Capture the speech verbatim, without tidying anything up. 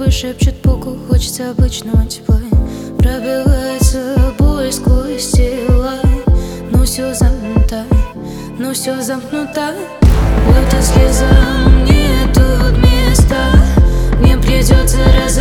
губы шепчут пуку, хочется обычного тепла. Пробивается боль сквозь тела. Ну все замкнуто, ну все замкнуто. Будто слезам нет тут места. Мне придется разобраться.